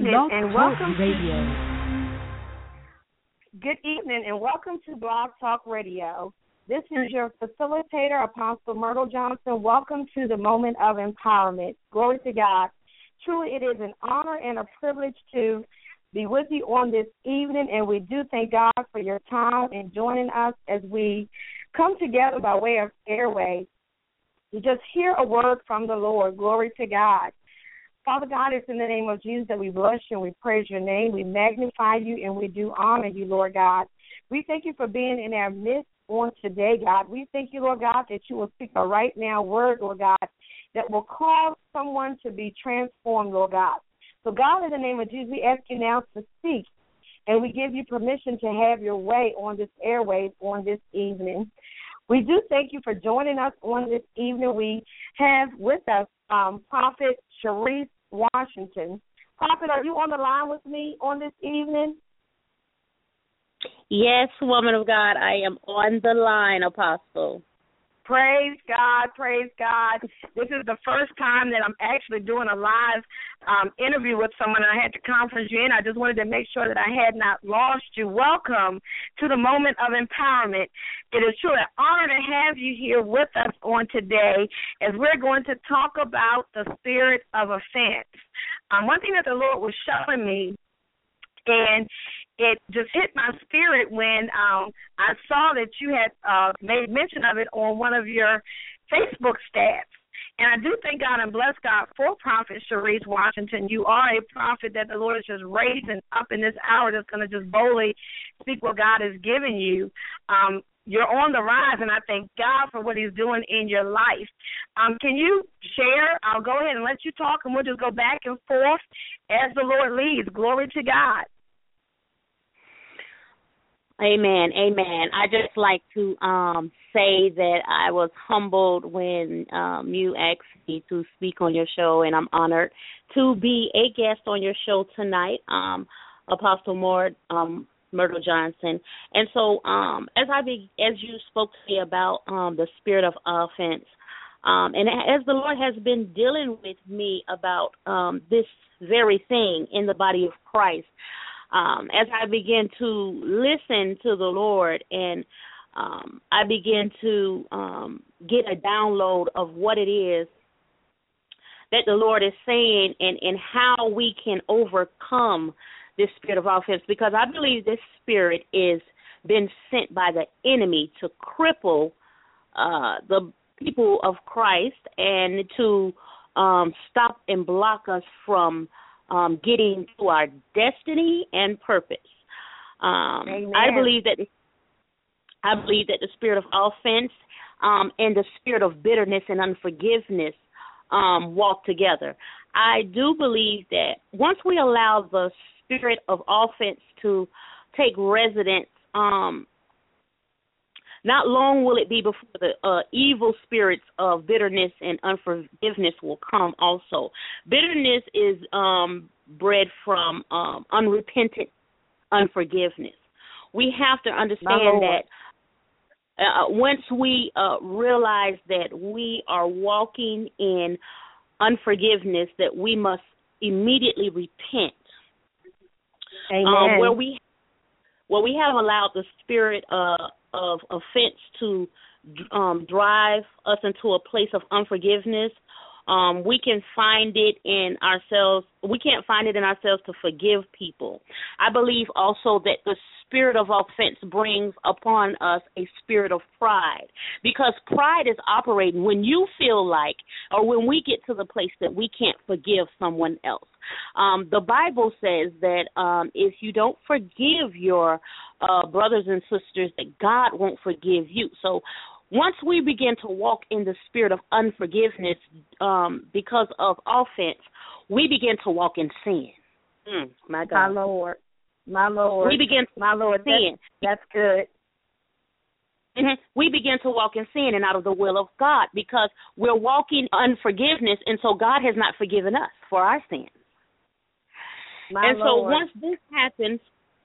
evening Blog and Talk welcome Radio. Good evening and welcome to Blog Talk Radio. This is your facilitator, Apostle Myrtle Johnson. Welcome to the moment of empowerment. Glory to God. Truly, it is an honor and a privilege to be with you on this evening, and we do thank God for your time and joining us as we come together by way of airways to just hear a word from the Lord. Glory to God. Father God, it's in the name of Jesus that we bless you and we praise your name. We magnify you and we do honor you, Lord God. We thank you for being in our midst on today, God. We thank you, Lord God, that you will speak a right now word, Lord God, that will cause someone to be transformed, Lord God. So, God, in the name of Jesus, we ask you now to speak, and we give you permission to have your way on this airwaves on this evening. We do thank you for joining us on this evening. We have with us Prophet Sharice Washington. Prophet, are you on the line with me on this evening? Yes, woman of God, I am on the line, Apostle. Praise God, praise God. This is the first time that I'm actually doing a live interview with someone. I had to conference you in. I just wanted to make sure that I had not lost you. Welcome to the moment of empowerment. It is truly an honor to have you here with us on today as we're going to talk about the spirit of offense. One thing that the Lord was showing me, and it just hit my spirit when I saw that you had made mention of it on one of your Facebook stats. And I do thank God and bless God for Prophet Sharice Washington. You are a prophet that the Lord is just raising up in this hour that's going to just boldly speak what God has given you. You're on the rise, and I thank God for what he's doing in your life. Can you share? I'll go ahead and let you talk, and we'll just go back and forth as the Lord leads. Glory to God. Amen, amen. I just like to say that I was humbled when you asked me to speak on your show, and I'm honored to be a guest on your show tonight, Apostle Myrtle Johnson. And so as you spoke to me about the spirit of offense, and as the Lord has been dealing with me about this very thing in the body of Christ, as I begin to listen to the Lord and I begin to get a download of what it is that the Lord is saying and how we can overcome this spirit of offense, because I believe this spirit is been sent by the enemy to cripple the people of Christ and to stop and block us from getting to our destiny and purpose. I believe that the spirit of offense and the spirit of bitterness and unforgiveness walk together. I do believe that once we allow the spirit of offense to take residence, not long will it be before the evil spirits of bitterness and unforgiveness will come also. Bitterness is bred from unrepentant unforgiveness. We have to understand that once we realize that we are walking in unforgiveness, that we must immediately repent. Amen. Where we have allowed the spirit of offense to drive us into a place of unforgiveness, we can find it in ourselves. We can't find it in ourselves to forgive people. I believe also that the spirit of offense brings upon us a spirit of pride, because pride is operating when you feel like, or when we get to the place that we can't forgive someone else. The Bible says that if you don't forgive your brothers and sisters, that God won't forgive you. So once we begin to walk in the spirit of unforgiveness because of offense, we begin to walk in sin. My God. My Lord. We begin to sin. That's good. Mm-hmm. We begin to walk in sin and out of the will of God, because we're walking unforgiveness, and so God has not forgiven us for our sins. My Lord. So once this happens,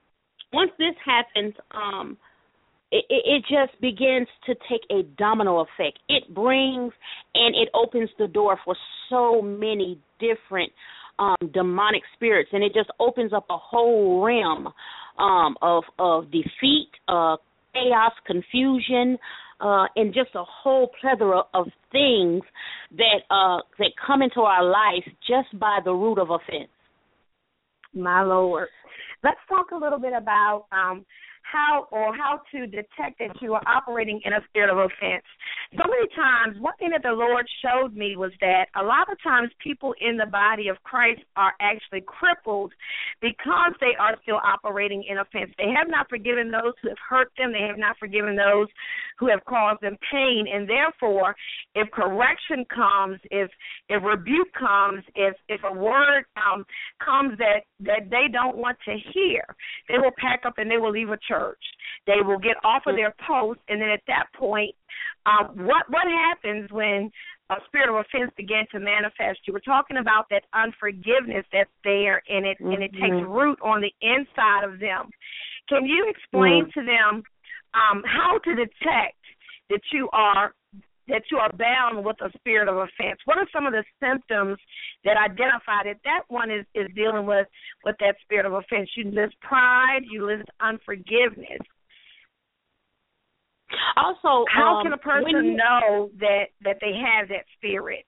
it just begins to take a domino effect. It brings and it opens the door for so many different demonic spirits, and it just opens up a whole realm of defeat, chaos, confusion, and just a whole plethora of things that come into our life just by the root of offense. My Lord. Let's talk a little bit about how to detect that you are operating in a spirit of offense. So many times, one thing that the Lord showed me was that a lot of times people in the body of Christ are actually crippled because they are still operating in offense. They have not forgiven those who have hurt them. They have not forgiven those who have caused them pain. And therefore, if correction comes, if rebuke comes, if a word comes that they don't want to hear, they will pack up and they will leave a church. They will get off of their post, and then at that point, what happens when a spirit of offense began to manifest? You were talking about that unforgiveness that's there, and it takes root on the inside of them. Can you explain to them how to detect that you are bound with a spirit of offense? What are some of the symptoms that identify that one is dealing with that spirit of offense? You list pride, you list unforgiveness. Also, how can a person know that they have that spirit?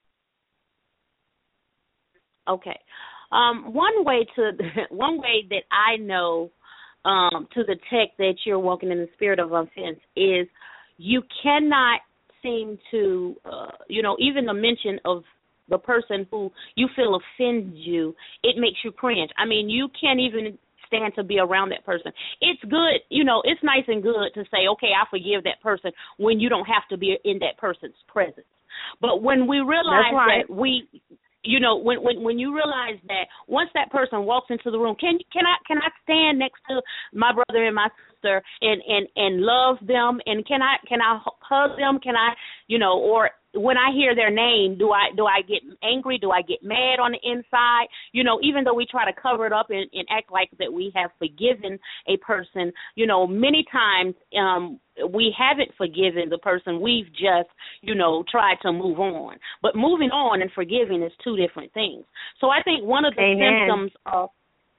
Okay. One way that I know to detect that you're walking in the spirit of offense is you cannot seem to, even the mention of the person who you feel offends you, it makes you cringe. I mean, you can't even stand to be around that person. It's good, it's nice and good to say, okay, I forgive that person when you don't have to be in that person's presence. But when we realize that when you realize that once that person walks into the room, can I stand next to my brother and my sister and love them, and can I hug them? Can I, or when I hear their name, do I get angry? Do I get mad on the inside? Even though we try to cover it up and act like that we have forgiven a person, many times we haven't forgiven the person. We've just, tried to move on. But moving on and forgiving is two different things. So I think one of the symptoms of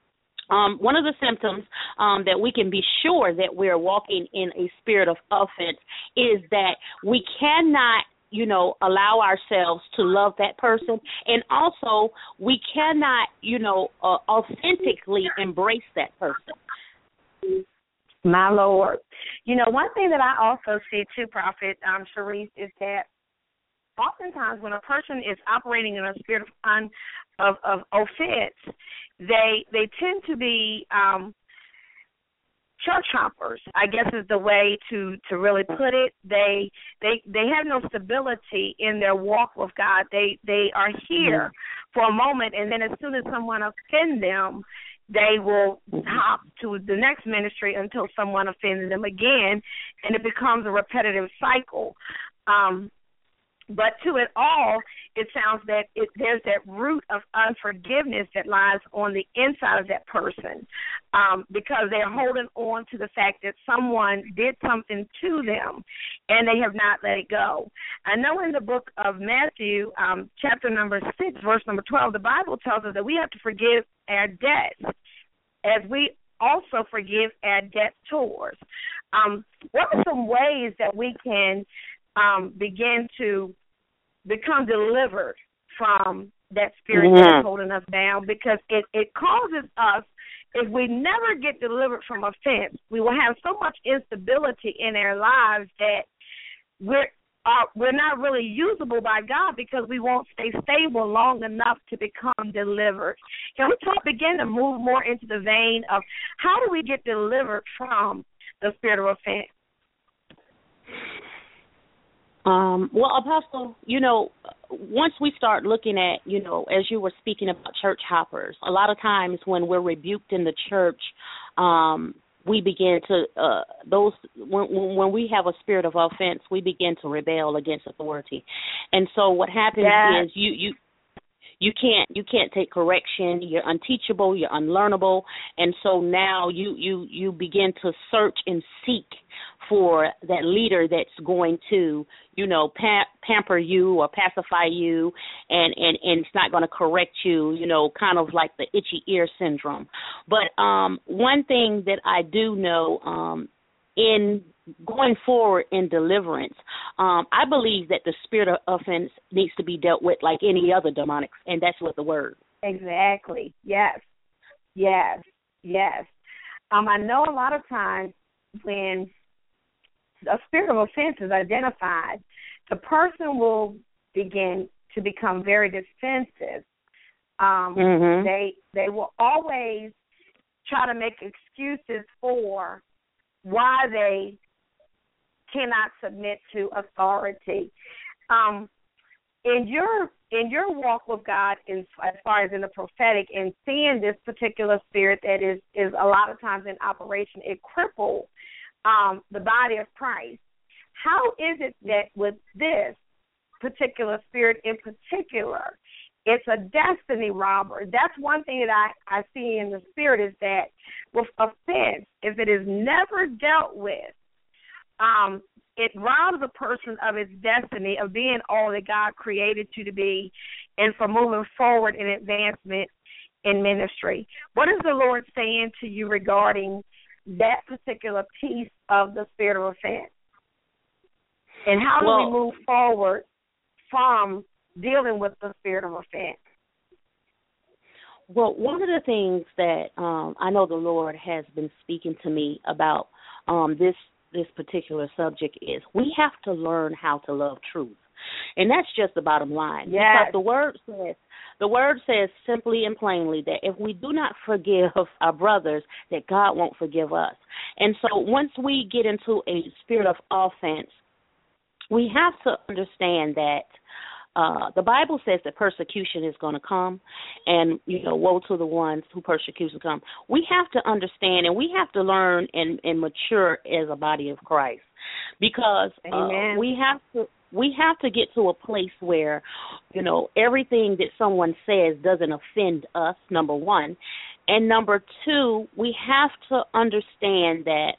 that we can be sure that we're walking in a spirit of offense is that we cannot allow ourselves to love that person. And also, we cannot, authentically embrace that person. My Lord. One thing that I also see too, Prophet Sharice, is that oftentimes when a person is operating in a spirit of offense, they tend to be church hoppers, I guess is the way to really put it. They have no stability in their walk with God. They are here for a moment, and then as soon as someone offends them, they will hop to the next ministry until someone offends them again, and it becomes a repetitive cycle. But to it all, it sounds that there's that root of unforgiveness that lies on the inside of that person because they're holding on to the fact that someone did something to them and they have not let it go. I know in the book of Matthew, chapter number 6, verse number 12, the Bible tells us that we have to forgive our debts as we also forgive our debtors. What are some ways that we can begin to become delivered from that spirit that's holding us down? Because it causes us, if we never get delivered from offense, we will have so much instability in our lives that we're not really usable by God because we won't stay stable long enough to become delivered. Can we begin to move more into the vein of how do we get delivered from the spirit of offense? Well, Apostle, once we start looking at, as you were speaking about church hoppers, a lot of times when we're rebuked in the church, we begin to, when we have a spirit of offense, we begin to rebel against authority. And so what happens is you can't take correction. You're unteachable. You're unlearnable. And so now you begin to search and seek for that leader that's going to, pamper you or pacify you, and it's not going to correct you, kind of like the itchy ear syndrome. But one thing that I do know in going forward in deliverance, I believe that the spirit of offense needs to be dealt with like any other demonics, and that's with the word. Exactly. Yes. I know a lot of times when a spirit of offense is identified, the person will begin to become very defensive. They will always try to make excuses for why they cannot submit to authority. In your walk with God, as far as in the prophetic, and seeing this particular spirit that is a lot of times in operation, it cripples the body of Christ. How is it that with this particular spirit in particular, it's a destiny robber? That's one thing that I see in the spirit, is that with offense, if it is never dealt with, it robs a person of its destiny, of being all that God created you to be, and for moving forward in advancement in ministry. What is the Lord saying to you regarding that particular piece of the spirit of offense? And how do we move forward from dealing with the spirit of offense? Well, one of the things that I know the Lord has been speaking to me about this particular subject is we have to learn how to love truth. And that's just the bottom line. Yes. Because the word says simply and plainly that if we do not forgive our brothers, that God won't forgive us. And so once we get into a spirit of offense, we have to understand that the Bible says that persecution is going to come, and, woe to the ones who persecution come. We have to understand, and we have to learn and mature as a body of Christ, because we have to get to a place where, everything that someone says doesn't offend us, number one. And number two, we have to understand that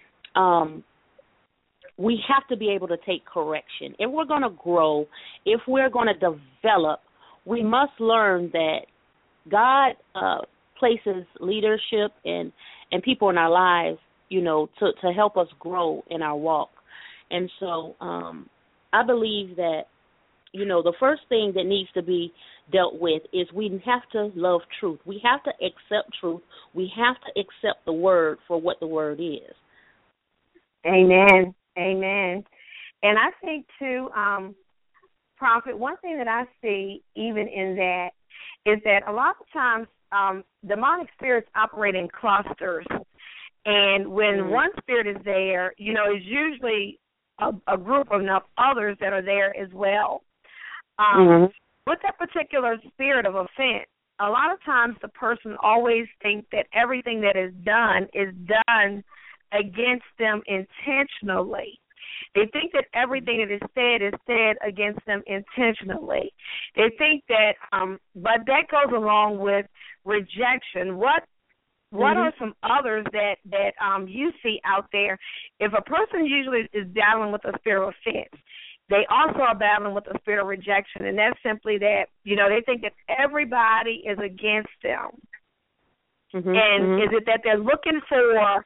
we have to be able to take correction. If we're going to grow, if we're going to develop, we must learn that God places leadership and people in our lives, to help us grow in our walk. And so I believe that, the first thing that needs to be dealt with is we have to love truth. We have to accept truth. We have to accept the word for what the word is. Amen. And I think, too, Prophet, one thing that I see even in that is that a lot of times demonic spirits operate in clusters. And when one spirit is there, it's usually a group of enough others that are there as well. With that particular spirit of offense, a lot of times the person always thinks that everything that is done against them intentionally. They think that everything that is said against them intentionally. They think that, but that goes along with rejection. What are some others that you see out there? If a person usually is battling with a spirit of offense, they also are battling with a spirit of rejection, and that's simply that, they think that everybody is against them. And is it that they're looking for,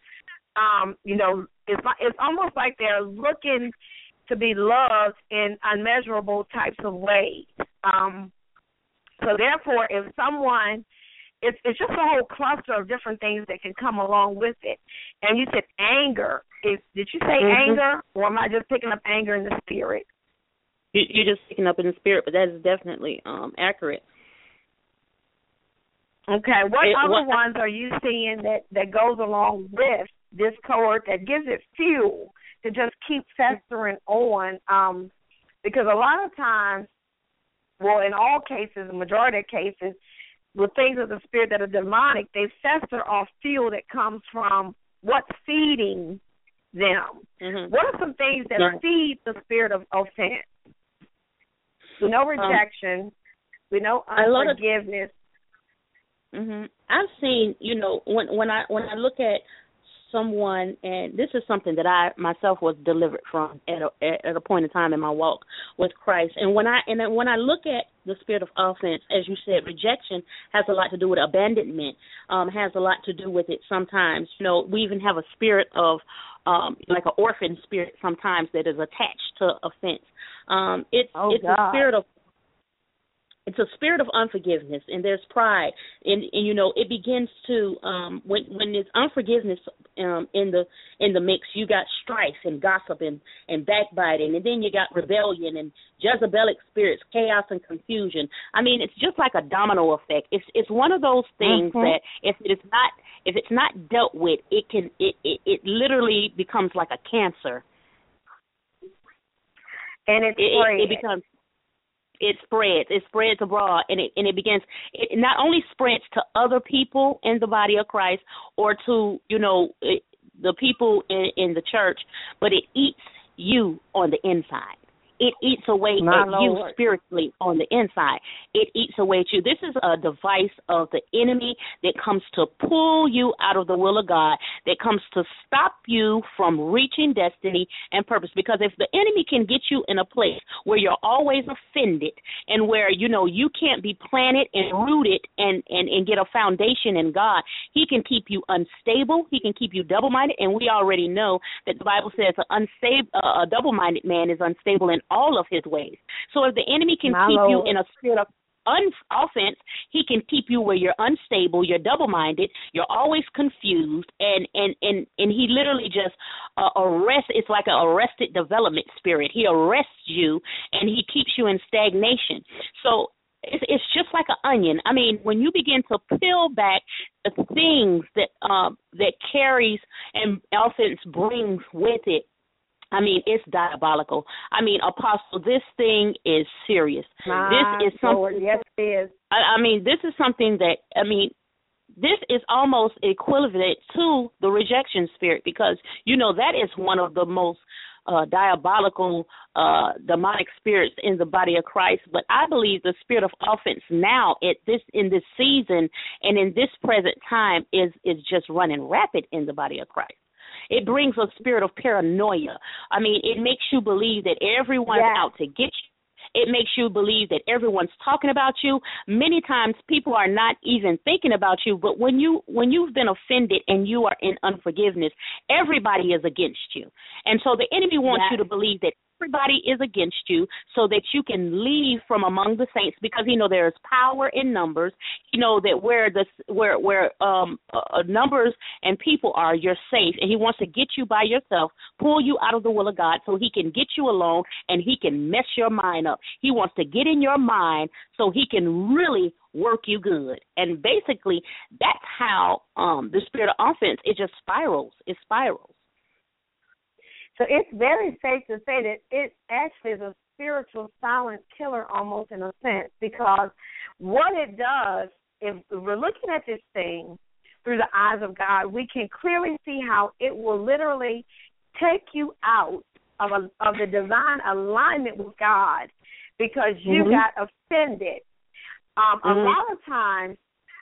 it's almost like they're looking to be loved in unmeasurable types of ways. So therefore, if someone, it's just a whole cluster of different things that can come along with it. And you said anger. Did you say anger, or am I just picking up anger in the spirit? You're just picking up in the spirit, but that is definitely accurate. Okay. What other ones are you seeing that goes along with this cohort that gives it fuel to just keep festering on? Because a lot of times, well, in all cases, the majority of cases, with things of the spirit that are demonic, they fester off fuel that comes from what's feeding them. What are some things that feed the spirit of offense? We know rejection. We know unforgiveness. I've seen, when I look at someone, and this is something that I myself was delivered from at a point in time in my walk with Christ. And when I look at the spirit of offense, as you said, rejection has a lot to do with abandonment, has a lot to do with it sometimes. We even have a spirit of like an orphan spirit sometimes that is attached to offense. It's a spirit of It's a spirit of unforgiveness, and there's pride, and it begins to when there's unforgiveness in the mix, you got strife and gossip and backbiting, and then you got rebellion and Jezebelic spirits, chaos and confusion. I mean, it's just like a domino effect. It's one of those things that if it's not dealt with, it literally becomes like a cancer, and it becomes. It spreads abroad, and it begins. It not only spreads to other people in the body of Christ or to the people in the church, but it eats you on the inside. It eats away at you spiritually on the inside. It eats away at you. This is a device of the enemy that comes to pull you out of the will of God, that comes to stop you from reaching destiny and purpose. Because if the enemy can get you in a place where you're always offended and where, you can't be planted and rooted and get a foundation in God, he can keep you unstable. He can keep you double-minded. And we already know that the Bible says a double-minded man is unstable in all of his ways. So if the enemy can keep you in a spirit of offense, he can keep you where you're unstable, you're double-minded, you're always confused, and he literally just arrests. It's like an arrested development spirit. He arrests you, and he keeps you in stagnation. So it's just like an onion. I mean, when you begin to peel back the things that carries and offense brings with it, I mean, it's diabolical. I mean, Apostle, this thing is serious. This is something. Lord, yes, it is. I mean, this is something this is almost equivalent to the rejection spirit, because that is one of the most diabolical, demonic spirits in the body of Christ. But I believe the spirit of offense now in this season and in this present time is just running rapid in the body of Christ. It brings a spirit of paranoia. I mean, it makes you believe that everyone's out to get you. It makes you believe that everyone's talking about you. Many times people are not even thinking about you, but when you've been offended and you are in unforgiveness, everybody is against you. And so the enemy wants you to believe that everybody is against you so that you can leave from among the saints, because there is power in numbers. That where numbers and people are, you're safe, and he wants to get you by yourself, pull you out of the will of God so he can get you alone and he can mess your mind up. He wants to get in your mind so he can really work you good. And basically that's how the spirit of offense, it just spirals. It spirals. So it's very safe to say that it actually is a spiritual silent killer almost, in a sense, because what it does, if we're looking at this thing through the eyes of God, we can clearly see how it will literally take you out of the divine alignment with God because you got offended. A lot of times,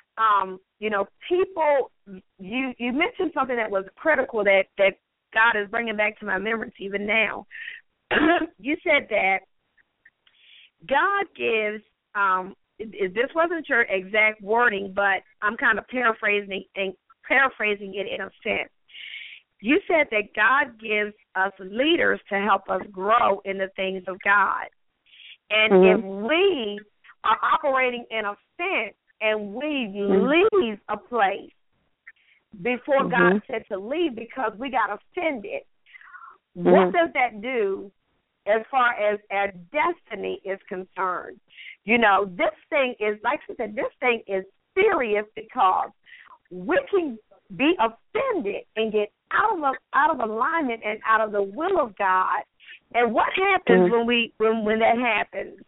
people, you mentioned something that was critical that God is bringing back to my remembrance even now. You said that God gives, this wasn't your exact wording, but I'm kind of paraphrasing it in a sense. You said that God gives us leaders to help us grow in the things of God. And if we are operating in offense and we leave a place before God said to leave because we got offended, what does that do as far as our destiny is concerned? This thing is, like I said, this thing is serious because we can be offended and get out of alignment and out of the will of God. And what happens when that happens?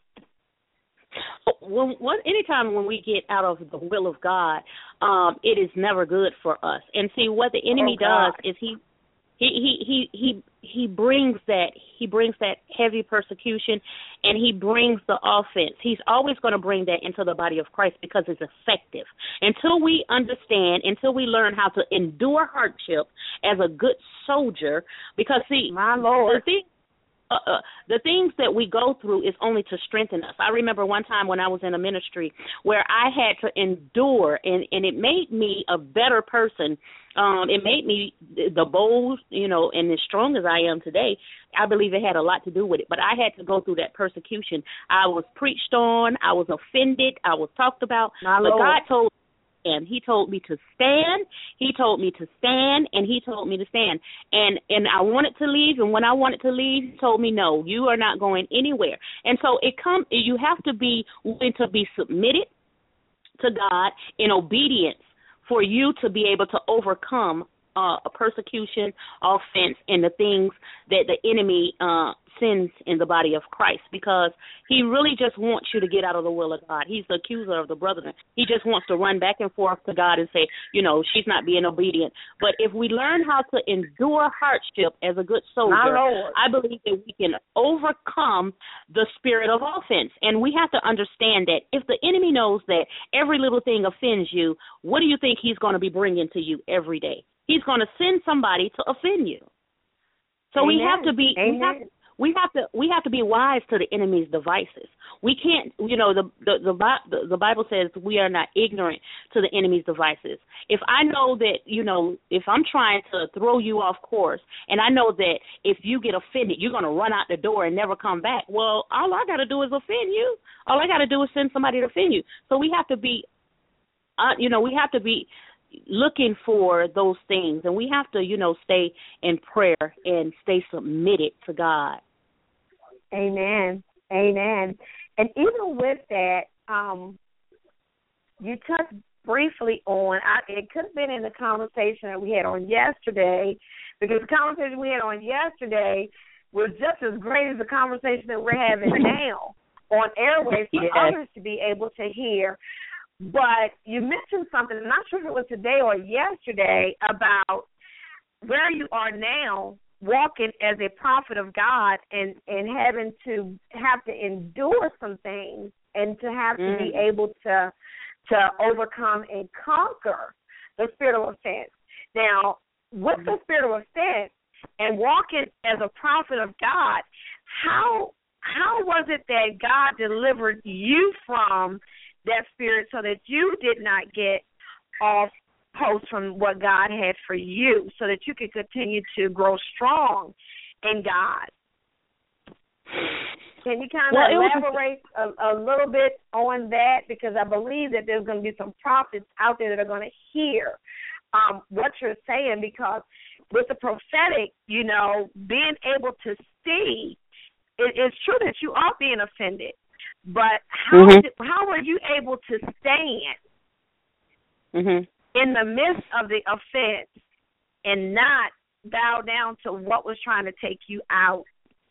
Anytime when we get out of the will of God, it is never good for us. And see, what the enemy does is he he brings that heavy persecution, and he brings the offense. He's always going to bring that into the body of Christ because it's effective. Until we understand, until we learn how to endure hardship as a good soldier, because see, my Lord, the things that we go through is only to strengthen us. I remember one time when I was in a ministry where I had to endure, and it made me a better person. It made me the bold, and as strong as I am today. I believe it had a lot to do with it. But I had to go through that persecution. I was preached on. I was offended. I was talked about. My but Lord. God told and he told me to stand. He told me to stand, and he told me to stand. And I wanted to leave, and when I wanted to leave, he told me, no, you are not going anywhere. And so you have to be willing to be submitted to God in obedience for you to be able to overcome a persecution, offense, and the things that the enemy sins in the body of Christ, because he really just wants you to get out of the will of God. He's the accuser of the brethren. He just wants to run back and forth to God and say, she's not being obedient. But if we learn how to endure hardship as a good soldier, I believe that we can overcome the spirit of offense. And we have to understand that if the enemy knows that every little thing offends you, what do you think he's going to be bringing to you every day? He's going to send somebody to offend you. So Amen. we have to be we have to be wise to the enemy's devices. We can't, the Bible says we are not ignorant to the enemy's devices. If I know that, if I'm trying to throw you off course, and I know that if you get offended, you're going to run out the door and never come back. Well, all I got to do is offend you. All I got to do is send somebody to offend you. So we have to be, looking for those things, and we have to, stay in prayer and stay submitted to God. Amen. Amen. And even with that, you touched briefly on, it could have been in the conversation that we had on yesterday, because the conversation we had on yesterday was just as great as the conversation that we're having now on airwaves for others to be able to hear. But you mentioned something, I'm not sure if it was today or yesterday, about where you are now walking as a prophet of God and having to endure some things and to have to be able to overcome and conquer the spirit of offense. Now, with the spirit of offense and walking as a prophet of God, how was it that God delivered you from that spirit so that you did not get off post from what God had for you, so that you could continue to grow strong in God? Can you kind of elaborate a little bit on that? Because I believe that there's going to be some prophets out there that are going to hear what you're saying, because with the prophetic, being able to see, it's true that you are being offended. But how were you able to stand in the midst of the offense and not bow down to what was trying to take you out?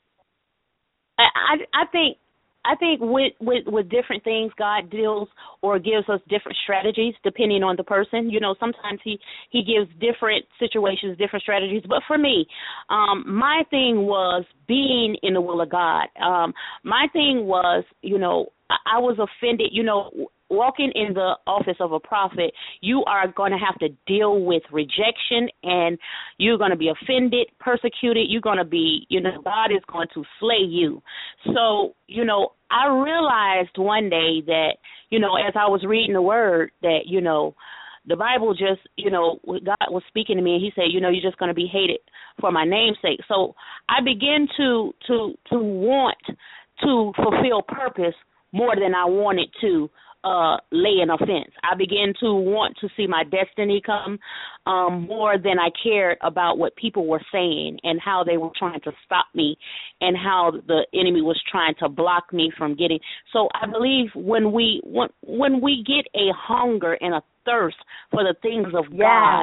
I think with different things, God deals or gives us different strategies depending on the person. Sometimes he gives different situations, different strategies. But for me, my thing was being in the will of God. My thing was, I was offended, walking in the office of a prophet, you are going to have to deal with rejection, and you're going to be offended, persecuted. You're going to be, God is going to slay you. So, I realized one day that, as I was reading the word, that, the Bible just, God was speaking to me, and he said, you're just going to be hated for my name's sake. So I began to want to fulfill purpose more than I wanted to lay an offense. I began to want to see my destiny come more than I cared about what people were saying and how they were trying to stop me and how the enemy was trying to block me from getting. So I believe when we get a hunger and a thirst for the things of God,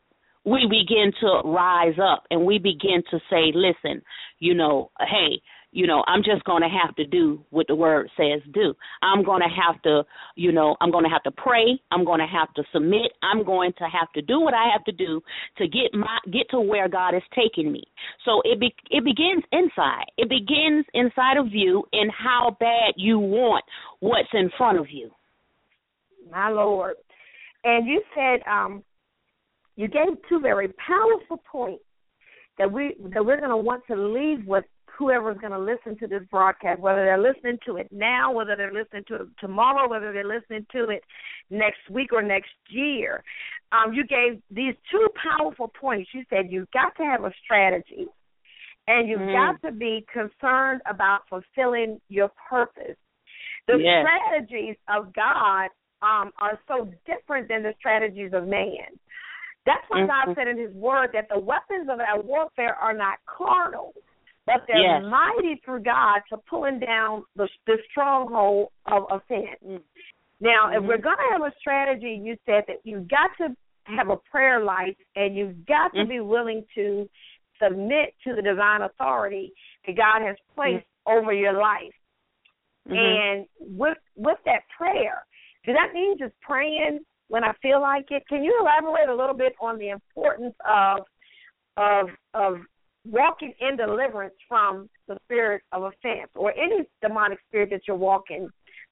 we begin to rise up and we begin to say, listen, hey, I'm just going to have to do what the word says do. I'm going to have to, I'm going to have to pray. I'm going to have to submit. I'm going to have to do what I have to do to get to where God is taking me. So it begins inside. It begins inside of you and how bad you want what's in front of you. My Lord. And you said you gave two very powerful points that we're going to want to leave with whoever's going to listen to this broadcast, whether they're listening to it now, whether they're listening to it tomorrow, whether they're listening to it next week or next year. You gave these two powerful points. You said you've got to have a strategy, and you've got to be concerned about fulfilling your purpose. The strategies of God are so different than the strategies of man. That's why God said in his word that the weapons of our warfare are not carnal, but they're mighty through God to pulling down the stronghold of offense. Now, if we're going to have a strategy, you said that you've got to have a prayer life, and you've got to be willing to submit to the divine authority that God has placed over your life. And with that prayer, does that mean just praying when I feel like it? Can you elaborate a little bit on the importance of walking in deliverance from the spirit of offense or any demonic spirit that you're walking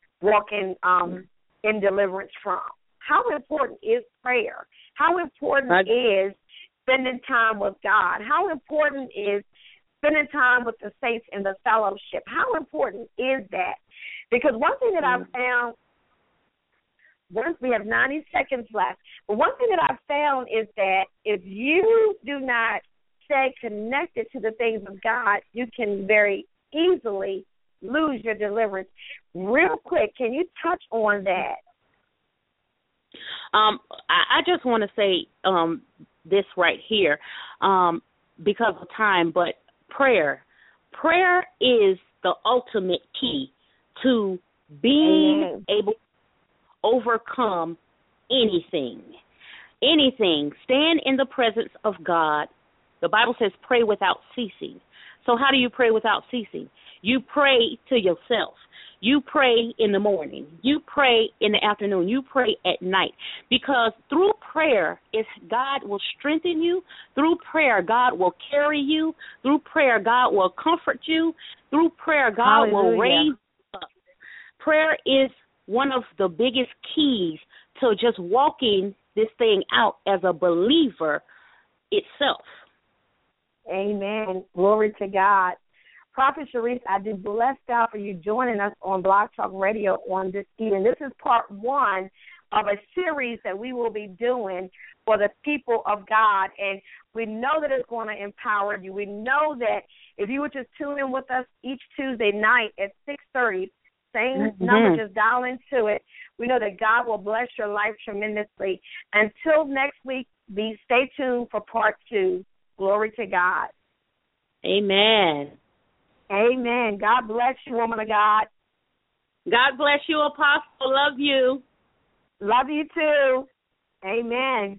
in deliverance from? How important is prayer? How important is spending time with God? How important is spending time with the saints in the fellowship? How important is that? Because one thing that I've found, once we have 90 seconds left, but one thing that I've found is that if you do not stay connected to the things of God, you can very easily lose your deliverance. Real quick, can you touch on that? I just want to say this right here because of time, but prayer is the ultimate key to being able to overcome anything. Stand in the presence of God. The Bible says pray without ceasing. So how do you pray without ceasing? You pray to yourself. You pray in the morning. You pray in the afternoon. You pray at night. Because through prayer, God will strengthen you. Through prayer, God will carry you. Through prayer, God will comfort you. Through prayer, God will raise you up. Prayer is one of the biggest keys to just walking this thing out as a believer itself. Amen. Glory to God. Prophet Sharice, I do bless God for you joining us on Blog Talk Radio on this evening. This is part one of a series that we will be doing for the people of God, and we know that it's going to empower you. We know that if you would just tune in with us each Tuesday night at 6:30, same number, just dial into it. We know that God will bless your life tremendously. Until next week, stay tuned for part two. Glory to God. Amen. Amen. God bless you, woman of God. God bless you, Apostle. Love you. Love you too. Amen.